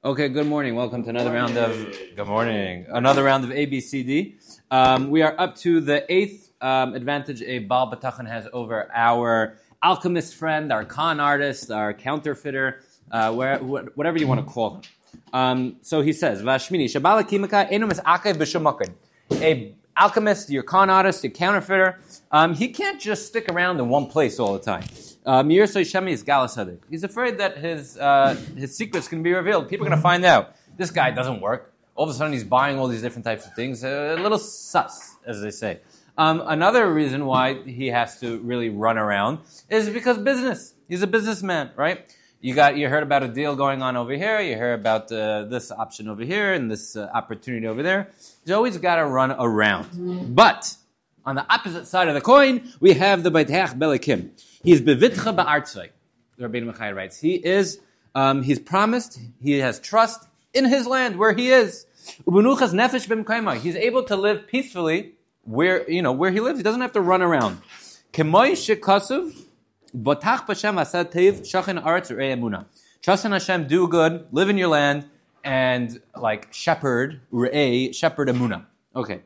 Okay, good morning. Welcome to another round of ABCD. We are up to the eighth advantage a Baal B'tachon has over our alchemist friend, our con artist, our counterfeiter, whatever you want to call him. So he says, "Vashmini shabala kimika enu misakev b'shum makom." A alchemist, your con artist, your counterfeiter, he can't just stick around in one place all the time. He's afraid that his secrets can be revealed. People are going to find out. This guy doesn't work. All of a sudden, he's buying all these different types of things. A little sus, as they say. Another reason why he has to really run around is because business. He's a businessman, right? You heard about a deal going on over here. You heard about this option over here and this opportunity over there. He's always got to run around. But on the opposite side of the coin, we have the Baiteach Belikim. He's bevitcha ba'artzai. Rabbeinu Machai writes, he's promised, he has trust in his land where he is. Ubenuchas nefesh b'mkaima. He's able to live peacefully where he lives. He doesn't have to run around. Kemoi shekasuv botach b'Hashem asad teiv shachin aretz urei emuna. Trust in Hashem, do good, live in your land, and like shepherd emuna. Okay,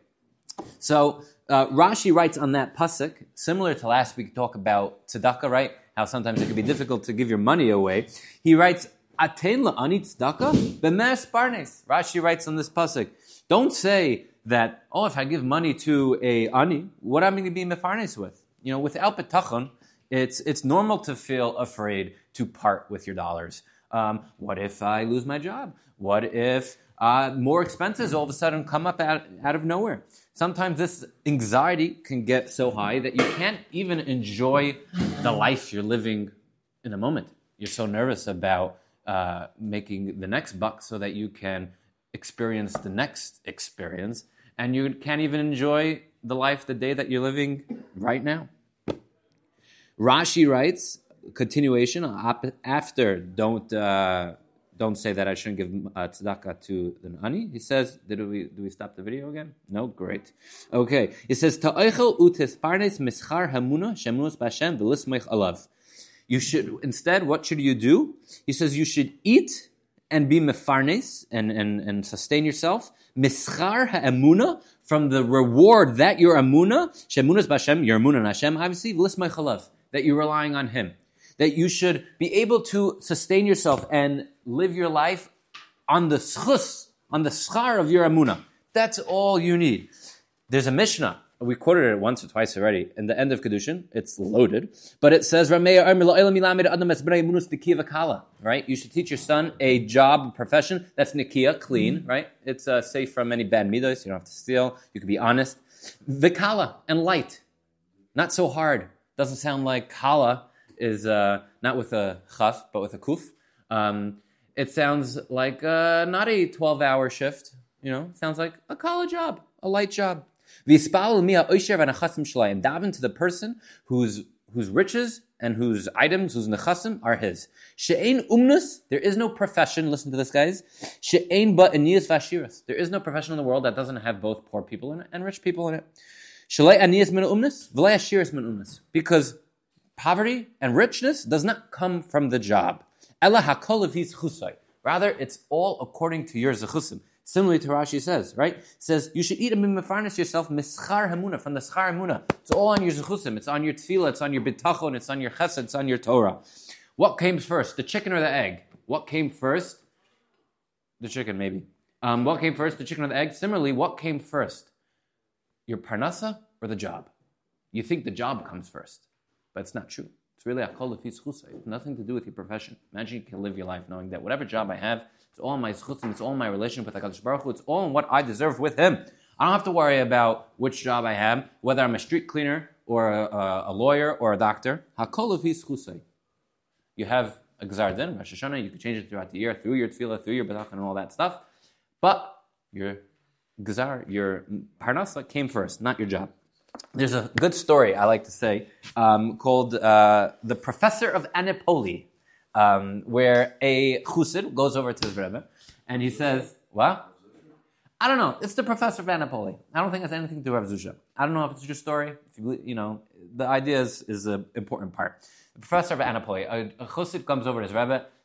so Rashi writes on that pasuk, similar to last week, talk about tzedakah, right? How sometimes it can be difficult to give your money away. He writes, "Atein la'ani tzedakah b'me'as parnes." Rashi writes on this pasuk, don't say that, if I give money to a ani, what am I going to be mefarnes with? Without betachon, it's normal to feel afraid to part with your dollars. What if I lose my job? What if more expenses all of a sudden come up out of nowhere? Sometimes this anxiety can get so high that you can't even enjoy the life you're living in the moment. You're so nervous about making the next buck so that you can experience the next experience, and you can't even enjoy the day that you're living right now. Rashi writes, continuation, after don't say that I shouldn't give tzedakah to the ani. He says, do we stop the video again? No? Great. Okay. He says, Ta'oichel u'tisparnes mischar hamuna shemunus b'Hashem v'lismech alav. You should, instead, what should you do? He says, you should eat and be mefarnes and sustain yourself. Mischar ha'emuna, from the reward that your amuna, shemunus b'Hashem, your amuna and Hashem, obviously, v'lismech alav, that you're relying on Him. That you should be able to sustain yourself and live your life on the schus, on the schar of your amunah. That's all you need. There's a Mishnah. We quoted it once or twice already. In the end of Kedushin, it's loaded. But it says, right? You should teach your son a job, a profession that's nikia, clean, right? It's safe from any bad midos. You don't have to steal. You can be honest. Vikala, and light. Not so hard. Doesn't sound like kala is not with a chaf, but with a kuf. It sounds like not a 12-hour shift. It sounds like a college job, a light job. And daven to the person whose riches and whose items, whose nechasim, are his. She'ein umnus, there is no profession, listen to this, guys. She'ein ba aniyas vashiras. There is no profession in the world that doesn't have both poor people in it and rich people in it. Shalei aniyas min umnus, v'lei ashiras min umnus. Because poverty and richness does not come from the job. Ela hakol levis chusay. Rather, it's all according to your zechusim. Similarly to Rashi says, right? It says, you should eat and mefarnes yourself mischar hamuna, from the schar hamuna. It's all on your zechusim. It's on your tefillah. It's on your bitachon. It's on your chesed. It's on your Torah. What came first, the chicken or the egg? What came first? The chicken, maybe. What came first, the chicken or the egg? Similarly, what came first? Your parnasa or the job? You think the job comes first. But it's not true. It's really akol lefis chusay. It's nothing to do with your profession. Imagine you can live your life knowing that whatever job I have, it's all my chutzim, it's all my relationship with HaKadosh Baruch Hu, it's all in what I deserve with Him. I don't have to worry about which job I have, whether I'm a street cleaner or a lawyer or a doctor. Hakol lefis chusay. You have a Gzar Din, Rosh Hashanah, you can change it throughout the year, through your tefillah, through your betachon and all that stuff. But your Gzar, your parnasa came first, not your job. There's a good story, I like to say, called The Professor of Anipoli, where a chussid goes over to his Rebbe, and he says, what? I don't know. It's the Professor of Anipoli. I don't think it has anything to do with Rav Zusha. I don't know if it's your story. The idea is an important part. The Professor of Anipoli, a chussid comes over to his Rebbe,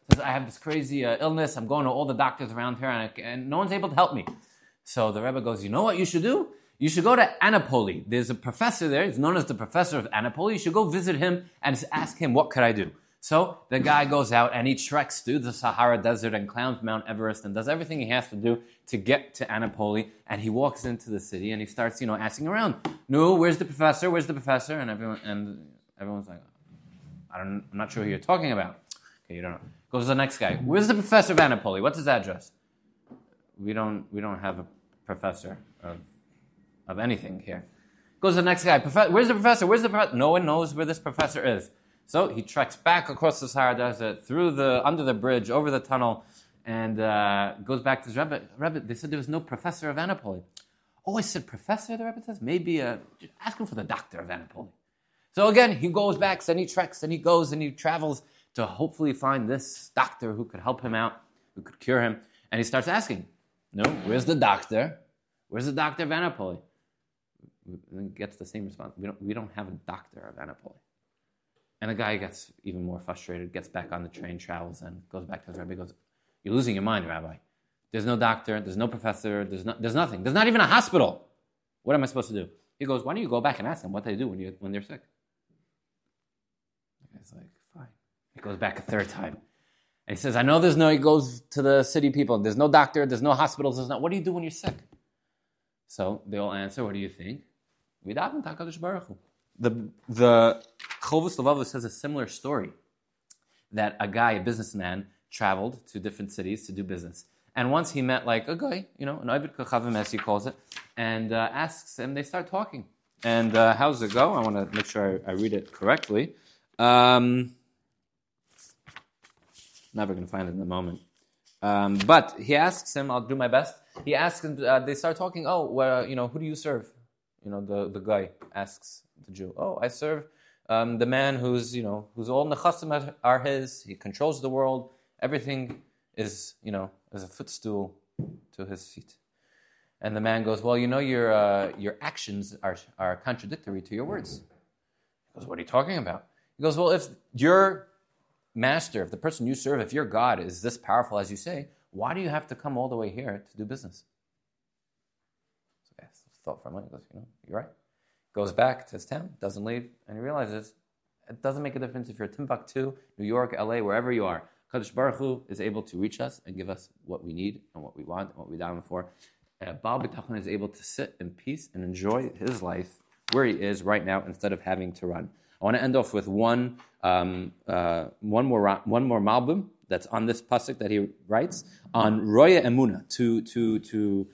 Says, I have this crazy illness. I'm going to all the doctors around here, and no one's able to help me. So the Rebbe goes, you know what you should do? You should go to Annapolis. There's a professor there. He's known as the professor of Annapolis. You should go visit him and ask him, what could I do? So the guy goes out and he treks through the Sahara Desert and climbs Mount Everest and does everything he has to do to get to Annapolis. And he walks into the city and he starts, asking around. No, where's the professor? Where's the professor? And everyone's like, I'm not sure who you're talking about. Okay, you don't know. Goes to the next guy. Where's the professor of Annapolis? What's his address? We don't have a professor of anything here. Goes to the next guy. Where's the professor? Where's the professor? No one knows where this professor is. So he treks back across the Sahara Desert, under the bridge, over the tunnel, and goes back to his Rebbe. Rebbe, they said there was no professor of Annapolis. Oh, I said professor, the Rebbe says? Maybe ask him for the doctor of Annapolis. So again, he goes back, and he treks, and he goes, and he travels to hopefully find this doctor who could help him out, who could cure him. And he starts asking, no, where's the doctor? Where's the doctor of Annapolis? And gets the same response. We don't have a doctor of Annapolis. And the guy gets even more frustrated, gets back on the train, travels, and goes back to his rabbi. He goes, you're losing your mind, Rabbi. There's no doctor, there's no professor, there's nothing. There's not even a hospital. What am I supposed to do? He goes, why don't you go back and ask them what they do when they're sick? The guy's like, fine. He goes back a third time. And he says, he goes to the city people, there's no doctor, there's no hospitals, what do you do when you're sick? So they all answer, what do you think? We daven to HaKadosh Baruch Hu. The Chovos Levavos says a similar story, that a businessman, traveled to different cities to do business. And once he met a guy, an Ovid Kachavim, as he calls it, and asks him, they start talking. And how does it go? I want to make sure I read it correctly. Never going to find it in a moment. But he asks him, I'll do my best. He asks him, they start talking, who do you serve? The guy asks the Jew, I serve the man who's all nechasim are his. He controls the world. Everything is a footstool to his feet. And the man goes, well, your actions are contradictory to your words. He goes, what are you talking about? He goes, well, if your master, if the person you serve, if your God is this powerful as you say, why do you have to come all the way here to do business? So he thought for a moment. He goes, you're right. Goes back to his town, doesn't leave, and he realizes it doesn't make a difference if you're Timbuktu, New York, LA, wherever you are. Kadosh Baruch Hu is able to reach us and give us what we need and what we want and what we down for. Baal B'tachon is able to sit in peace and enjoy his life where he is right now instead of having to run. I want to end off with one more malbim that's on this pasuk that he writes on Roya Emuna, to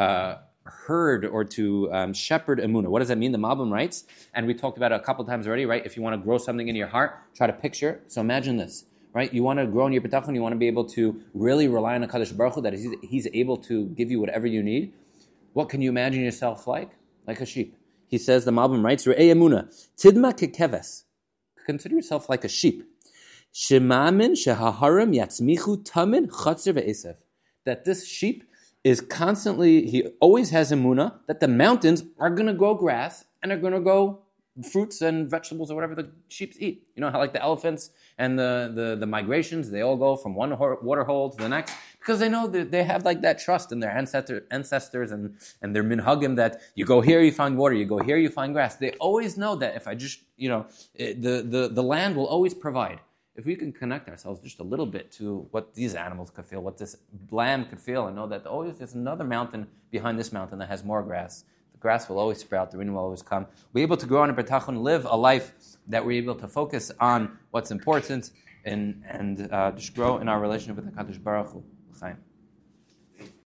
herd or to shepherd Emuna. What does that mean? The malbim writes, and we talked about it a couple times already, right? If you want to grow something in your heart, try to picture. So imagine this, right? You want to grow in your bitachon, you want to be able to really rely on HaKadosh Baruch Hu, that he's able to give you whatever you need. What can you imagine yourself like? Like a sheep. He says, the malbim writes, Re'ei Emuna, tidma kekeves. Consider yourself like a sheep. Shemamin shehaharim yatzmichu tamin chatzir ve'esev. That this sheep is constantly, he always has emuna that the mountains are going to grow grass and are going to grow fruits and vegetables or whatever the sheep eat. You know how like the elephants and the migrations, they all go from one water hole to the next because they know that they have like that trust in their ancestors and their minhagim that you go here, you find water, you go here, you find grass. They always know that if I just, the land will always provide. If we can connect ourselves just a little bit to what these animals could feel, what this lamb could feel, and know that always there's another mountain behind this mountain that has more grass. The grass will always sprout, the rain will always come. We're able to grow in a betachon, live a life that we're able to focus on what's important and just grow in our relationship with the HaKadosh Baruch Hu. Chaim.